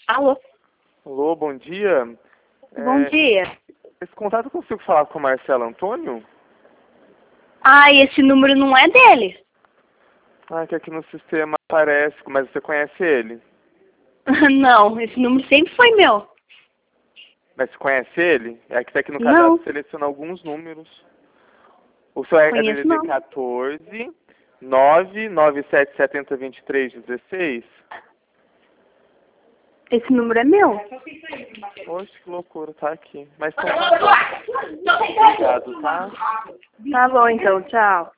Alô? Alô, bom dia. Bom dia. Esse contato eu consigo falar com o Marcelo Antônio? Esse número não é dele. Que aqui no sistema aparece, mas você conhece ele? Não, esse número sempre foi meu. Mas você conhece ele? É que tá aqui no Não. cadastro seleciona alguns números. O seu é Conheço DDD não. 14 99770 2316? Esse número é meu. Oxe, que loucura, tá aqui. Mas então tá bom. Obrigado, tá? Tá bom então, tchau.